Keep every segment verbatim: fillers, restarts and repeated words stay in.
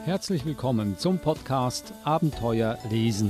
Herzlich willkommen zum Podcast Abenteuer lesen.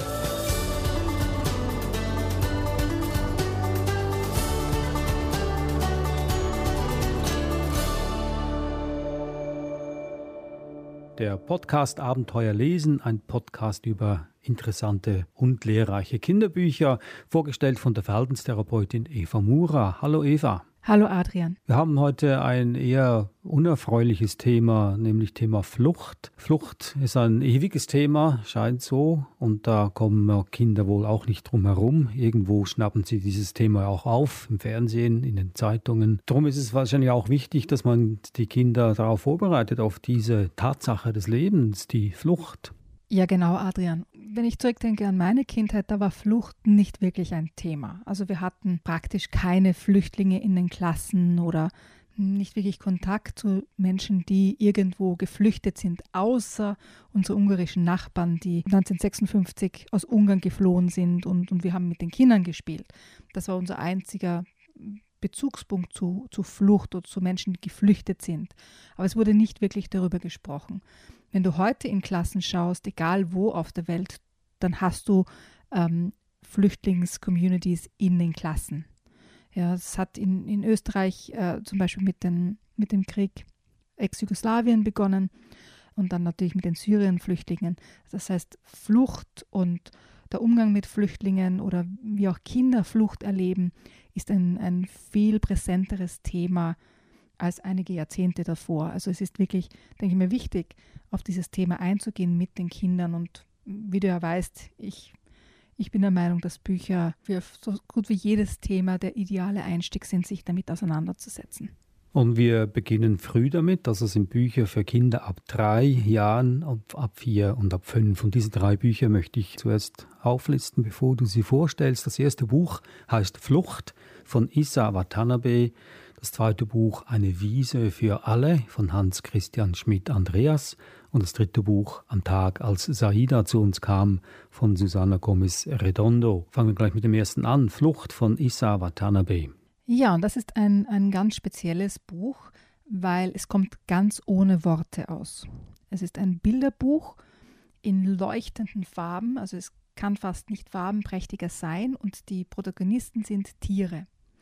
Der Podcast Abenteuer lesen, ein Podcast über interessante und lehrreiche Kinderbücher, vorgestellt von der Verhaltenstherapeutin Eva Mura. Hallo Eva. Hallo Adrian. Wir haben heute ein eher unerfreuliches Thema, nämlich Thema Flucht. Flucht ist ein ewiges Thema, scheint so, und da kommen Kinder wohl auch nicht drum herum. Irgendwo schnappen sie dieses Thema auch auf, im Fernsehen, in den Zeitungen. Darum ist es wahrscheinlich auch wichtig, dass man die Kinder darauf vorbereitet, auf diese Tatsache des Lebens, die Flucht. Ja, genau, Adrian. Wenn ich zurückdenke an meine Kindheit, da war Flucht nicht wirklich ein Thema. Also wir hatten praktisch keine Flüchtlinge in den Klassen oder nicht wirklich Kontakt zu Menschen, die irgendwo geflüchtet sind, außer unsere ungarischen Nachbarn, die neunzehnhundertsechsundfünfzig aus Ungarn geflohen sind und, und wir haben mit den Kindern gespielt. Das war unser einziger Bezugspunkt zu, zu Flucht oder zu Menschen, die geflüchtet sind. Aber es wurde nicht wirklich darüber gesprochen. Wenn du heute in Klassen schaust, egal wo auf der Welt, dann hast du ähm, Flüchtlings-Communities in den Klassen. Ja, es hat in, in Österreich äh, zum Beispiel mit, den, mit dem Krieg Ex-Jugoslawien begonnen und dann natürlich mit den Syrien-Flüchtlingen. Das heißt, Flucht und der Umgang mit Flüchtlingen oder wie auch Kinder Flucht erleben, ist ein, ein viel präsenteres Thema als einige Jahrzehnte davor. Also es ist wirklich, denke ich mir, wichtig, auf dieses Thema einzugehen mit den Kindern. Und wie du ja weißt, ich, ich bin der Meinung, dass Bücher für so gut wie jedes Thema der ideale Einstieg sind, sich damit auseinanderzusetzen. Und wir beginnen früh damit, also sind Bücher für Kinder ab drei Jahren, ab, ab vier und ab fünf. Und diese drei Bücher möchte ich zuerst auflisten, bevor du sie vorstellst. Das erste Buch heißt Flucht von Issa Watanabe. Das zweite Buch Eine Wiese für alle von Hans Christian Schmidt-Andreas. Und das dritte Buch Am Tag, als Saida zu uns kam von Susana Gomez Redondo. Fangen wir gleich mit dem ersten an. Flucht von Issa Watanabe. Ja, und das ist ein, ein ganz spezielles Buch, weil es kommt ganz ohne Worte aus. Es ist ein Bilderbuch in leuchtenden Farben, also es kann fast nicht farbenprächtiger sein und die Protagonisten sind Tiere.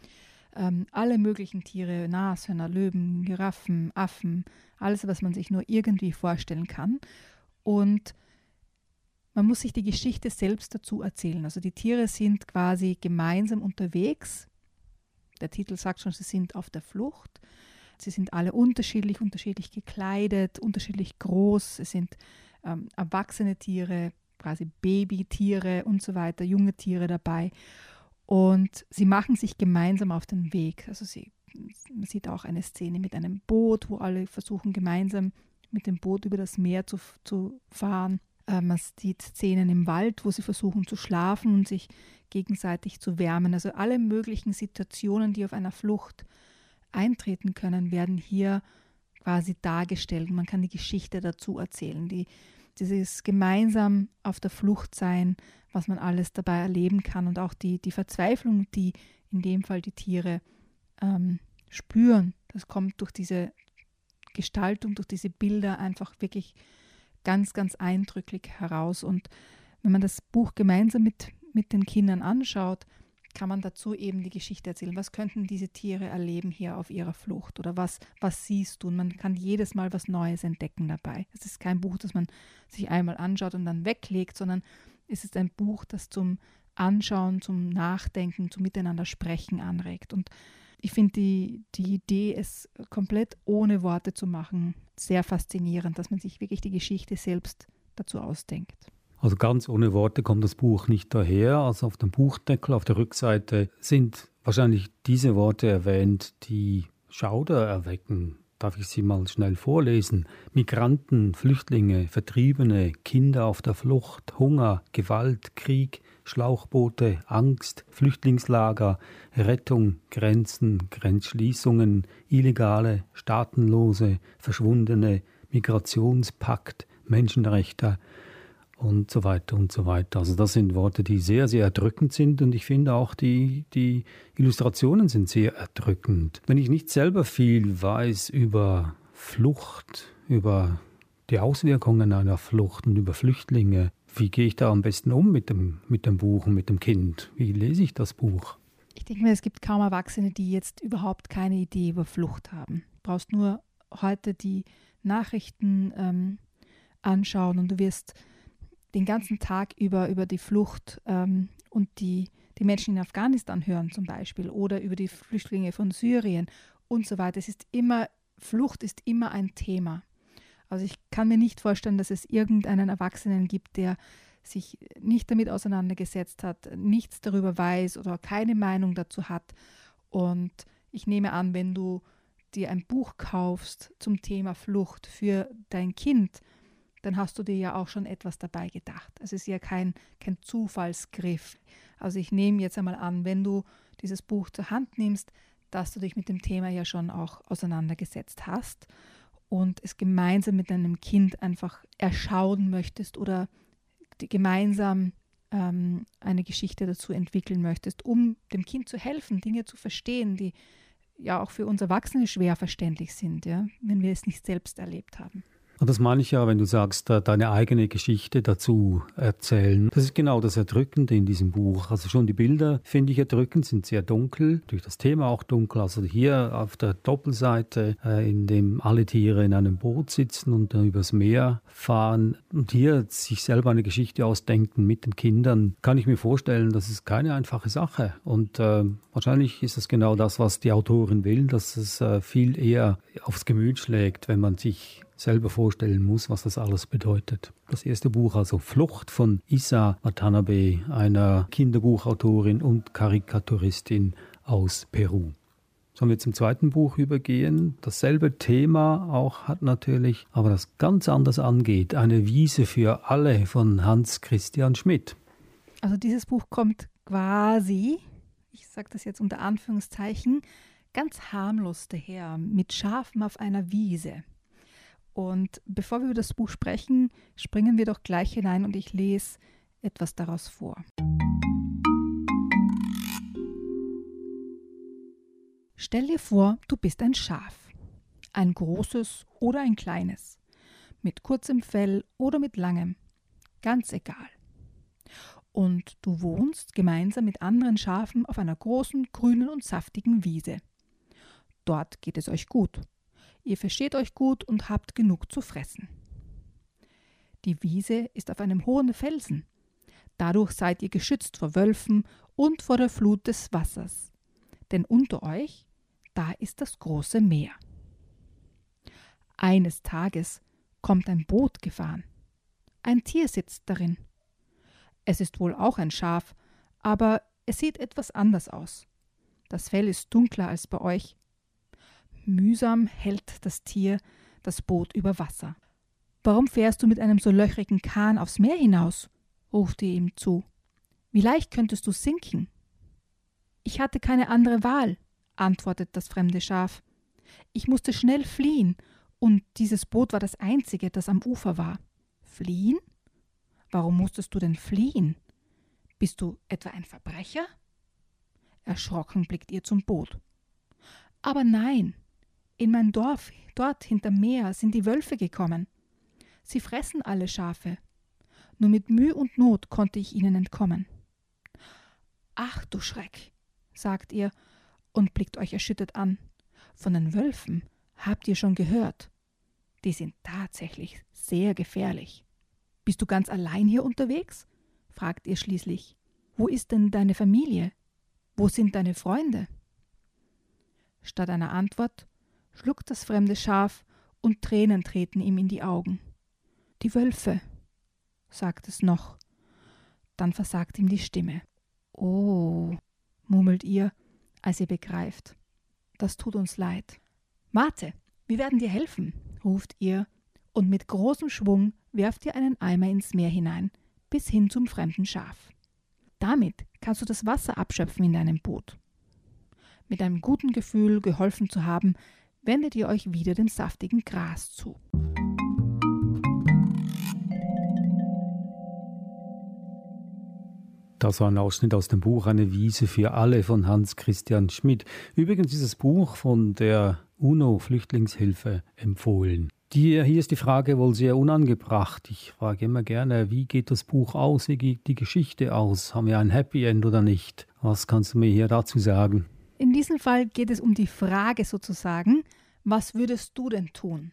Ähm, alle möglichen Tiere, Nashörner, Löwen, Giraffen, Affen, alles, was man sich nur irgendwie vorstellen kann. Und man muss sich die Geschichte selbst dazu erzählen. Also die Tiere sind quasi gemeinsam unterwegs. Der Titel sagt schon, sie sind auf der Flucht. Sie sind alle unterschiedlich, unterschiedlich gekleidet, unterschiedlich groß. Es sind ähm, erwachsene Tiere, quasi Babytiere und so weiter, junge Tiere dabei. Und sie machen sich gemeinsam auf den Weg. Also sie, man sieht auch eine Szene mit einem Boot, wo alle versuchen gemeinsam mit dem Boot über das Meer zu, zu fahren. Äh, man sieht Szenen im Wald, wo sie versuchen zu schlafen und sich gegenseitig zu wärmen. Also alle möglichen Situationen, die auf einer Flucht eintreten können, werden hier quasi dargestellt. Man kann die Geschichte dazu erzählen, die, dieses gemeinsam auf der Flucht sein, was man alles dabei erleben kann und auch die, die Verzweiflung, die in dem Fall die Tiere ähm, spüren. Das kommt durch diese Gestaltung, durch diese Bilder einfach wirklich ganz, ganz eindrücklich heraus. Und wenn man das Buch gemeinsam mit, mit den Kindern anschaut, kann man dazu eben die Geschichte erzählen. Was könnten diese Tiere erleben hier auf ihrer Flucht oder was, was siehst du? Und man kann jedes Mal was Neues entdecken dabei. Es ist kein Buch, das man sich einmal anschaut und dann weglegt, sondern es ist ein Buch, das zum Anschauen, zum Nachdenken, zum Miteinander sprechen anregt. Und ich finde die, die Idee, es komplett ohne Worte zu machen, sehr faszinierend, dass man sich wirklich die Geschichte selbst dazu ausdenkt. Also ganz ohne Worte kommt das Buch nicht daher. Also auf dem Buchdeckel, auf der Rückseite sind wahrscheinlich diese Worte erwähnt, die Schauder erwecken. Darf ich sie mal schnell vorlesen? Migranten, Flüchtlinge, Vertriebene, Kinder auf der Flucht, Hunger, Gewalt, Krieg, Schlauchboote, Angst, Flüchtlingslager, Rettung, Grenzen, Grenzschließungen, Illegale, Staatenlose, Verschwundene, Migrationspakt, Menschenrechte und so weiter und so weiter. Also das sind Worte, die sehr, sehr erdrückend sind und ich finde auch die, die Illustrationen sind sehr erdrückend. Wenn ich nicht selber viel weiß über Flucht, über die Auswirkungen einer Flucht und über Flüchtlinge. Wie gehe ich da am besten um mit dem, mit dem Buch und mit dem Kind? Wie lese ich das Buch? Ich denke mir, es gibt kaum Erwachsene, die jetzt überhaupt keine Idee über Flucht haben. Du brauchst nur heute die Nachrichten ähm, anschauen und du wirst den ganzen Tag über, über die Flucht ähm, und die, die Menschen in Afghanistan hören zum Beispiel oder über die Flüchtlinge von Syrien und so weiter. Es ist immer, Flucht ist immer ein Thema. Also ich kann mir nicht vorstellen, dass es irgendeinen Erwachsenen gibt, der sich nicht damit auseinandergesetzt hat, nichts darüber weiß oder keine Meinung dazu hat. Und ich nehme an, wenn du dir ein Buch kaufst zum Thema Flucht für dein Kind, dann hast du dir ja auch schon etwas dabei gedacht. Es ist ja kein, kein Zufallsgriff. Also ich nehme jetzt einmal an, wenn du dieses Buch zur Hand nimmst, dass du dich mit dem Thema ja schon auch auseinandergesetzt hast und es gemeinsam mit deinem Kind einfach erschauen möchtest oder die gemeinsam ähm, eine Geschichte dazu entwickeln möchtest, um dem Kind zu helfen, Dinge zu verstehen, die ja auch für uns Erwachsene schwer verständlich sind, ja, wenn wir es nicht selbst erlebt haben. Und das meine ich ja, wenn du sagst, deine eigene Geschichte dazu erzählen. Das ist genau das Erdrückende in diesem Buch. Also schon die Bilder finde ich erdrückend, sind sehr dunkel, durch das Thema auch dunkel. Also hier auf der Doppelseite, äh, in dem alle Tiere in einem Boot sitzen und dann übers Meer fahren und hier sich selber eine Geschichte ausdenken mit den Kindern, kann ich mir vorstellen, das ist keine einfache Sache. Und äh, wahrscheinlich ist das genau das, was die Autorin will, dass es äh, viel eher aufs Gemüt schlägt, wenn man sich selber vorstellen muss, was das alles bedeutet. Das erste Buch, also Flucht von Issa Watanabe, einer Kinderbuchautorin und Karikaturistin aus Peru. Sollen wir zum zweiten Buch übergehen? Dasselbe Thema auch hat natürlich, aber das ganz anders angeht. Eine Wiese für alle von Hans Christian Schmidt. Also dieses Buch kommt quasi, ich sage das jetzt unter Anführungszeichen, ganz harmlos daher, mit Schafen auf einer Wiese. Und bevor wir über das Buch sprechen, springen wir doch gleich hinein und ich lese etwas daraus vor. Stell dir vor, du bist ein Schaf. Ein großes oder ein kleines. Mit kurzem Fell oder mit langem. Ganz egal. Und du wohnst gemeinsam mit anderen Schafen auf einer großen, grünen und saftigen Wiese. Dort geht es euch gut. Ihr versteht euch gut und habt genug zu fressen. Die Wiese ist auf einem hohen Felsen. Dadurch seid ihr geschützt vor Wölfen und vor der Flut des Wassers. Denn unter euch, da ist das große Meer. Eines Tages kommt ein Boot gefahren. Ein Tier sitzt darin. Es ist wohl auch ein Schaf, aber es sieht etwas anders aus. Das Fell ist dunkler als bei euch. Mühsam hält das Tier das Boot über Wasser. »Warum fährst du mit einem so löchrigen Kahn aufs Meer hinaus?« ruft ihr ihm zu. »Wie leicht könntest du sinken?« »Ich hatte keine andere Wahl«, antwortet das fremde Schaf. »Ich musste schnell fliehen, und dieses Boot war das einzige, das am Ufer war.« »Fliehen? Warum musstest du denn fliehen? Bist du etwa ein Verbrecher?« Erschrocken blickt ihr zum Boot. »Aber nein, in mein Dorf, dort hinterm Meer, sind die Wölfe gekommen. Sie fressen alle Schafe. Nur mit Mühe und Not konnte ich ihnen entkommen.« »Ach du Schreck«, sagt ihr und blickt euch erschüttert an. »Von den Wölfen habt ihr schon gehört. Die sind tatsächlich sehr gefährlich.« »Bist du ganz allein hier unterwegs?« fragt ihr schließlich. »Wo ist denn deine Familie? Wo sind deine Freunde?« Statt einer Antwort schluckt das fremde Schaf und Tränen treten ihm in die Augen. »Die Wölfe«, sagt es noch. Dann versagt ihm die Stimme. »Oh«, murmelt ihr, als ihr begreift. »Das tut uns leid.« »Warte, wir werden dir helfen«, ruft ihr, und mit großem Schwung werft ihr einen Eimer ins Meer hinein, bis hin zum fremden Schaf. Damit kannst du das Wasser abschöpfen in deinem Boot. Mit einem guten Gefühl, geholfen zu haben, wendet ihr euch wieder dem saftigen Gras zu. Das war ein Ausschnitt aus dem Buch »Eine Wiese für alle« von Hans Christian Schmidt. Übrigens ist das Buch von der UNO-Flüchtlingshilfe empfohlen. Die, hier ist die Frage wohl sehr unangebracht. Ich frage immer gerne, wie geht das Buch aus? Wie geht die Geschichte aus? Haben wir ein Happy End oder nicht? Was kannst du mir hier dazu sagen? In diesem Fall geht es um die Frage sozusagen, was würdest du denn tun?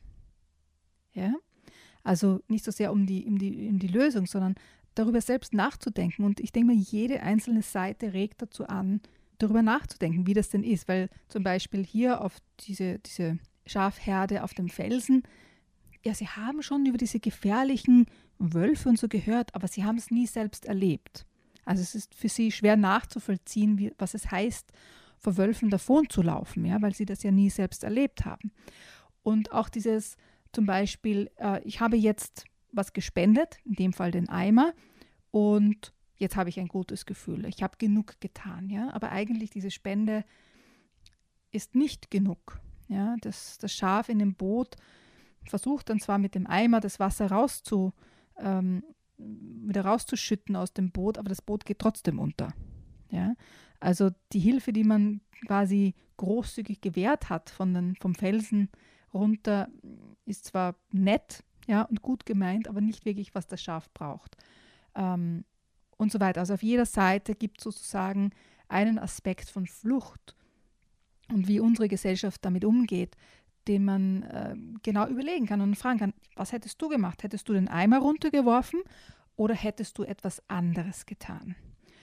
Ja? Also nicht so sehr um die, um die, um die Lösung, sondern darüber selbst nachzudenken. Und ich denke mal, jede einzelne Seite regt dazu an, darüber nachzudenken, wie das denn ist. Weil zum Beispiel hier auf diese, diese Schafherde auf dem Felsen, ja, sie haben schon über diese gefährlichen Wölfe und so gehört, aber sie haben es nie selbst erlebt. Also es ist für sie schwer nachzuvollziehen, wie, was es heißt, vor Wölfen davon zu laufen, ja, weil sie das ja nie selbst erlebt haben. Und auch dieses zum Beispiel, äh, ich habe jetzt was gespendet, in dem Fall den Eimer, und jetzt habe ich ein gutes Gefühl. Ich habe genug getan, ja, aber eigentlich diese Spende ist nicht genug. Ja, das, das Schaf in dem Boot versucht dann zwar mit dem Eimer das Wasser rauszu, ähm, wieder rauszuschütten aus dem Boot, aber das Boot geht trotzdem unter. Ja? Also die Hilfe, die man quasi großzügig gewährt hat von den, vom Felsen runter, ist zwar nett, ja, und gut gemeint, aber nicht wirklich, was das Schaf braucht. Ähm, und so weiter. Also auf jeder Seite gibt es sozusagen einen Aspekt von Flucht und wie unsere Gesellschaft damit umgeht, den man äh, genau überlegen kann und fragen kann, was hättest du gemacht? Hättest du den Eimer runtergeworfen oder hättest du etwas anderes getan?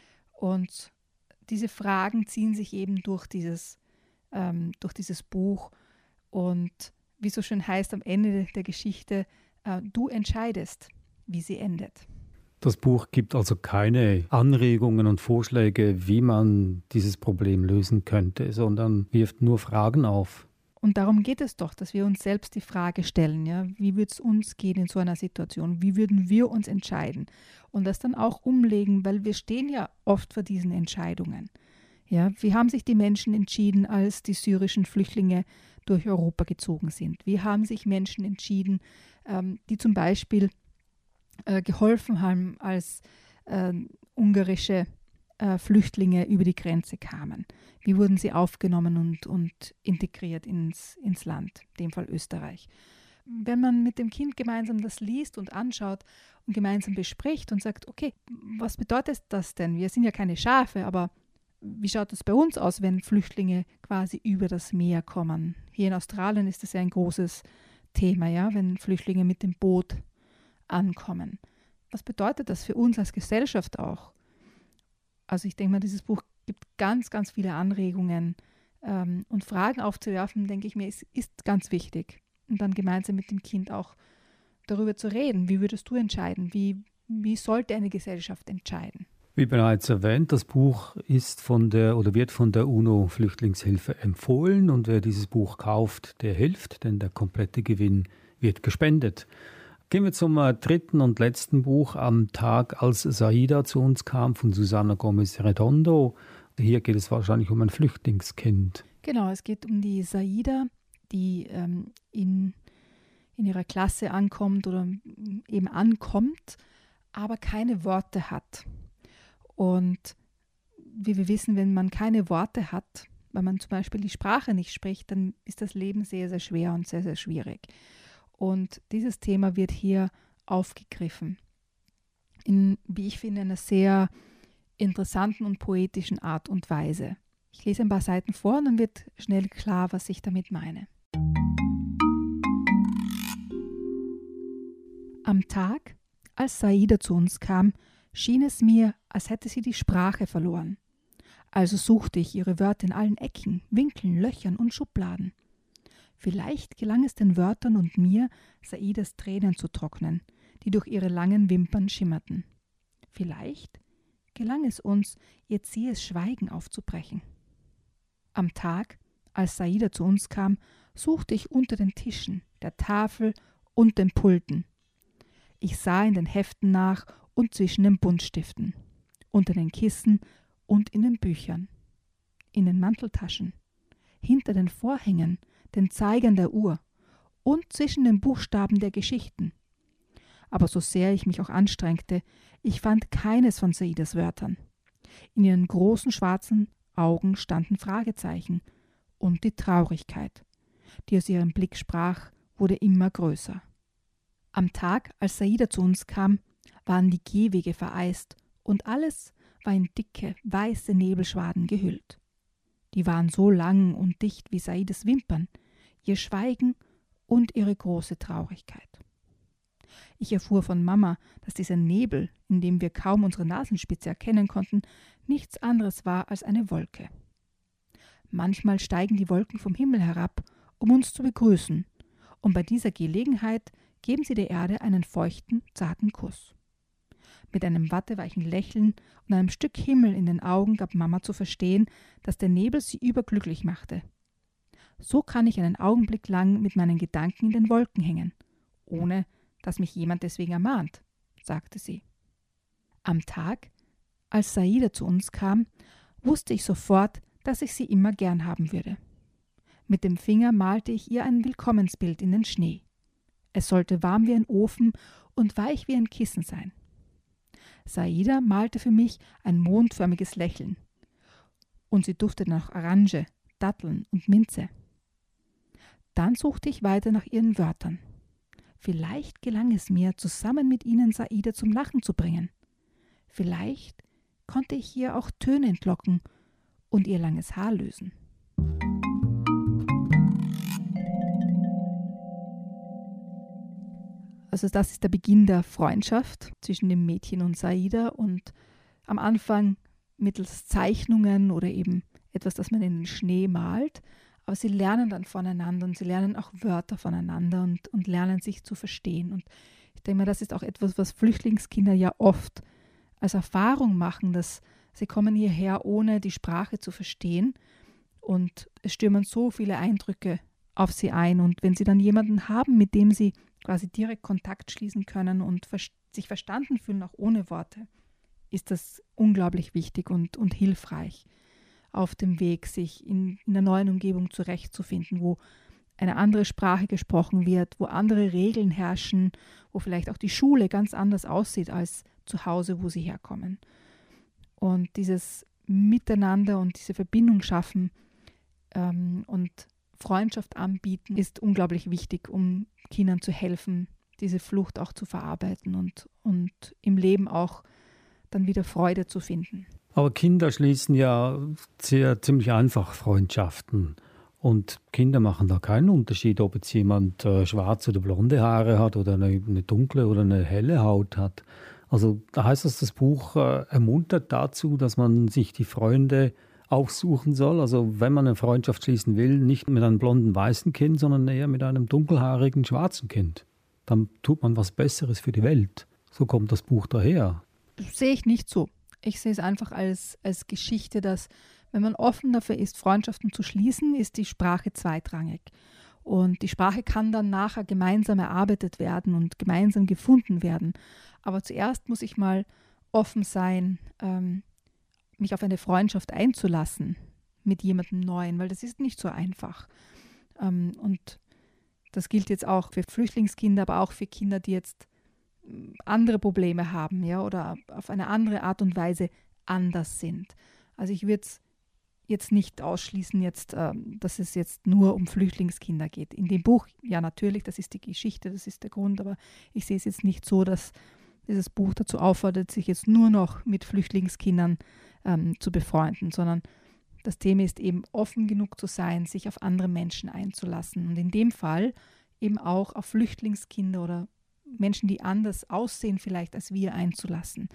Und diese Fragen ziehen sich eben durch dieses, ähm, durch dieses Buch und wie so schön heißt am Ende der Geschichte, äh, du entscheidest, wie sie endet. Das Buch gibt also keine Anregungen und Vorschläge, wie man dieses Problem lösen könnte, sondern wirft nur Fragen auf. Und darum geht es doch, dass wir uns selbst die Frage stellen, ja, wie würde es uns gehen in so einer Situation? Wie würden wir uns entscheiden? Und das dann auch umlegen, weil wir stehen ja oft vor diesen Entscheidungen. Ja, wie haben sich die Menschen entschieden, als die syrischen Flüchtlinge durch Europa gezogen sind? Wie haben sich Menschen entschieden, ähm, die zum Beispiel äh, geholfen haben, als äh, ungarische äh, Flüchtlinge über die Grenze kamen? Wie wurden sie aufgenommen und, und integriert ins, ins Land, in dem Fall Österreich? Wenn man mit dem Kind gemeinsam das liest und anschaut und gemeinsam bespricht und sagt, okay, was bedeutet das denn? Wir sind ja keine Schafe, aber wie schaut es bei uns aus, wenn Flüchtlinge quasi über das Meer kommen? Hier in Australien ist das ja ein großes Thema, ja, wenn Flüchtlinge mit dem Boot ankommen. Was bedeutet das für uns als Gesellschaft auch? Also ich denke mal, dieses Buch gibt ganz, ganz viele Anregungen ähm, und Fragen aufzuwerfen, denke ich mir, ist, ist ganz wichtig. Und dann gemeinsam mit dem Kind auch darüber zu reden. Wie würdest du entscheiden? Wie, wie sollte eine Gesellschaft entscheiden? Wie bereits erwähnt, das Buch ist von der oder wird von der UNO-Flüchtlingshilfe empfohlen und wer dieses Buch kauft, der hilft, denn der komplette Gewinn wird gespendet. Gehen wir zum äh, dritten und letzten Buch, Am Tag, als Saida zu uns kam, von Susana Gomez Redondo. Hier geht es wahrscheinlich um ein Flüchtlingskind. Genau, es geht um die Saida, die ähm, in, in ihrer Klasse ankommt oder eben ankommt, aber keine Worte hat. Und wie wir wissen, wenn man keine Worte hat, weil man zum Beispiel die Sprache nicht spricht, dann ist das Leben sehr, sehr schwer und sehr, sehr schwierig. Und dieses Thema wird hier aufgegriffen in, wie ich finde, einer sehr interessanten und poetischen Art und Weise. Ich lese ein paar Seiten vor und dann wird schnell klar, was ich damit meine. Am Tag, als Saida zu uns kam, schien es mir, als hätte sie die Sprache verloren. Also suchte ich ihre Wörter in allen Ecken, Winkeln, Löchern und Schubladen. Vielleicht gelang es den Wörtern und mir, Saidas Tränen zu trocknen, die durch ihre langen Wimpern schimmerten. Vielleicht gelang es uns, ihr zähes Schweigen aufzubrechen. Am Tag, als Saida zu uns kam, suchte ich unter den Tischen, der Tafel und den Pulten. Ich sah in den Heften nach und zwischen den Buntstiften, unter den Kissen und in den Büchern, in den Manteltaschen, hinter den Vorhängen, den Zeigern der Uhr und zwischen den Buchstaben der Geschichten. Aber so sehr ich mich auch anstrengte, ich fand keines von Saidas Wörtern. In ihren großen schwarzen Augen standen Fragezeichen und die Traurigkeit, die aus ihrem Blick sprach wurde immer größer. Am Tag, als Saida zu uns kam, waren die Gehwege vereist und alles war in dicke, weiße Nebelschwaden gehüllt. Die waren so lang und dicht wie Saidas Wimpern, ihr Schweigen und ihre große Traurigkeit. Ich erfuhr von Mama, dass dieser Nebel, in dem wir kaum unsere Nasenspitze erkennen konnten, nichts anderes war als eine Wolke. Manchmal steigen die Wolken vom Himmel herab, um uns zu begrüßen, und bei dieser Gelegenheit geben sie der Erde einen feuchten, zarten Kuss. Mit einem watteweichen Lächeln und einem Stück Himmel in den Augen gab Mama zu verstehen, dass der Nebel sie überglücklich machte. So kann ich einen Augenblick lang mit meinen Gedanken in den Wolken hängen, ohne dass mich jemand deswegen ermahnt, sagte sie. Am Tag, als Saida zu uns kam, wusste ich sofort, dass ich sie immer gern haben würde. Mit dem Finger malte ich ihr ein Willkommensbild in den Schnee. Es sollte warm wie ein Ofen und weich wie ein Kissen sein. Saida malte für mich ein mondförmiges Lächeln. Und sie duftete nach Orange, Datteln und Minze. Dann suchte ich weiter nach ihren Wörtern. Vielleicht gelang es mir, zusammen mit ihnen Saida zum Lachen zu bringen. Vielleicht konnte ich ihr auch Töne entlocken und ihr langes Haar lösen. Also das ist der Beginn der Freundschaft zwischen dem Mädchen und Saida und am Anfang mittels Zeichnungen oder eben etwas, das man in den Schnee malt, aber sie lernen dann voneinander und sie lernen auch Wörter voneinander und, und lernen sich zu verstehen. Und ich denke mal, das ist auch etwas, was Flüchtlingskinder ja oft als Erfahrung machen, dass sie kommen hierher, ohne die Sprache zu verstehen und es stürmen so viele Eindrücke auf sie ein. Und wenn sie dann jemanden haben, mit dem sie quasi direkt Kontakt schließen können und ver- sich verstanden fühlen, auch ohne Worte, ist das unglaublich wichtig und, und hilfreich auf dem Weg, sich in, in der neuen Umgebung zurechtzufinden, wo eine andere Sprache gesprochen wird, wo andere Regeln herrschen, wo vielleicht auch die Schule ganz anders aussieht als zu Hause, wo sie herkommen. Und dieses Miteinander und diese Verbindung schaffen ähm, und Freundschaft anbieten, ist unglaublich wichtig, um Kindern zu helfen, diese Flucht auch zu verarbeiten und, und im Leben auch dann wieder Freude zu finden. Aber Kinder schließen ja sehr ziemlich einfach Freundschaften. Und Kinder machen da keinen Unterschied, ob jetzt jemand äh, schwarze oder blonde Haare hat oder eine, eine dunkle oder eine helle Haut hat. Also da heißt es, das Buch äh, ermuntert dazu, dass man sich die Freunde aufsuchen soll. Also wenn man eine Freundschaft schließen will, nicht mit einem blonden weißen Kind, sondern eher mit einem dunkelhaarigen schwarzen Kind. Dann tut man was Besseres für die Welt. So kommt das Buch daher. Das sehe ich nicht so. Ich sehe es einfach als, als Geschichte, dass wenn man offen dafür ist, Freundschaften zu schließen, ist die Sprache zweitrangig. Und die Sprache kann dann nachher gemeinsam erarbeitet werden und gemeinsam gefunden werden. Aber zuerst muss ich mal offen sein, ähm, mich auf eine Freundschaft einzulassen mit jemandem Neuen, weil das ist nicht so einfach. Ähm, und das gilt jetzt auch für Flüchtlingskinder, aber auch für Kinder, die jetzt andere Probleme haben, ja, oder auf eine andere Art und Weise anders sind. Also ich würde es jetzt nicht ausschließen, jetzt, ähm, dass es jetzt nur um Flüchtlingskinder geht. In dem Buch, ja natürlich, das ist die Geschichte, das ist der Grund, aber ich sehe es jetzt nicht so, dass dieses Buch dazu auffordert, sich jetzt nur noch mit Flüchtlingskindern ähm, zu befreunden, sondern das Thema ist eben offen genug zu sein, sich auf andere Menschen einzulassen und in dem Fall eben auch auf Flüchtlingskinder oder Menschen, die anders aussehen vielleicht als wir, einzulassen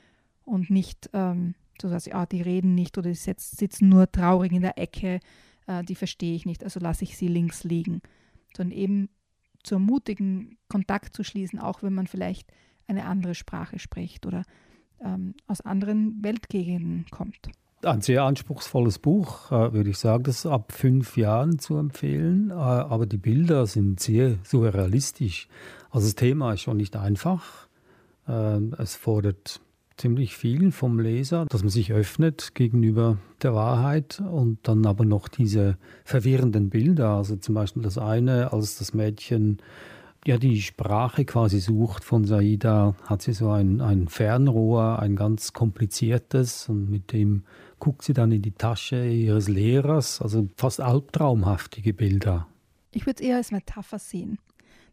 und nicht ähm, so, dass ah, die reden nicht oder die sitzen nur traurig in der Ecke, äh, die verstehe ich nicht, also lasse ich sie links liegen, sondern eben zu ermutigen, Kontakt zu schließen, auch wenn man vielleicht eine andere Sprache spricht oder ähm, aus anderen Weltgegenden kommt. Ein sehr anspruchsvolles Buch, äh, würde ich sagen. Das ist ab fünf Jahren zu empfehlen. Äh, aber die Bilder sind sehr surrealistisch. Also das Thema ist schon nicht einfach. Äh, es fordert ziemlich viel vom Leser, dass man sich öffnet gegenüber der Wahrheit und dann aber noch diese verwirrenden Bilder. Also zum Beispiel das eine, als das Mädchen ja die Sprache quasi sucht von Saida, hat sie so ein, ein Fernrohr, ein ganz kompliziertes, und mit dem guckt sie dann in die Tasche ihres Lehrers, also fast albtraumhaftige Bilder. Ich würde es eher als Metapher sehen.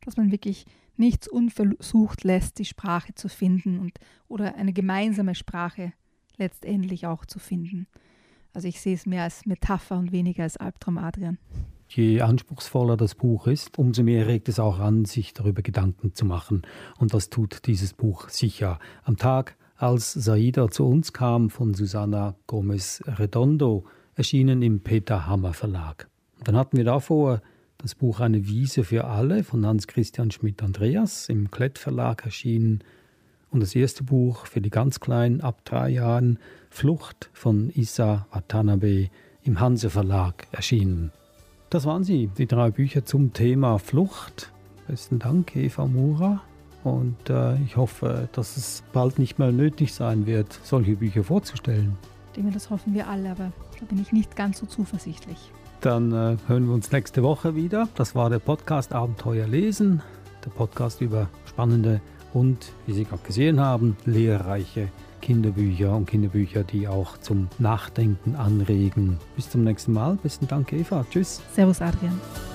dass man wirklich nichts unversucht lässt, die Sprache zu finden und oder eine gemeinsame Sprache letztendlich auch zu finden. Also ich sehe es mehr als Metapher und weniger als Albtraum, Adrian. Je anspruchsvoller das Buch ist, umso mehr regt es auch an, sich darüber Gedanken zu machen. Und das tut dieses Buch sicher. Am Tag, als Saida zu uns kam, von Susana Gomez Redondo, erschienen im Peter Hammer Verlag. Und dann hatten wir davor das Buch Eine Wiese für alle von Hans-Christian Schmidt-Andreas, im Klett Verlag erschienen. Und das erste Buch für die ganz Kleinen ab drei Jahren, Flucht von Issa Watanabe, im Hanse Verlag erschienen. Das waren sie, die drei Bücher zum Thema Flucht. Besten Dank, Eva Mura. Und äh, ich hoffe, dass es bald nicht mehr nötig sein wird, solche Bücher vorzustellen. Ich denke, das hoffen wir alle, aber da bin ich nicht ganz so zuversichtlich. Dann äh, hören wir uns nächste Woche wieder. Das war der Podcast Abenteuer lesen, der Podcast über spannende und, wie Sie gerade gesehen haben, lehrreiche Kinderbücher und Kinderbücher, die auch zum Nachdenken anregen. Bis zum nächsten Mal. Besten Dank, Eva. Tschüss. Servus, Adrian.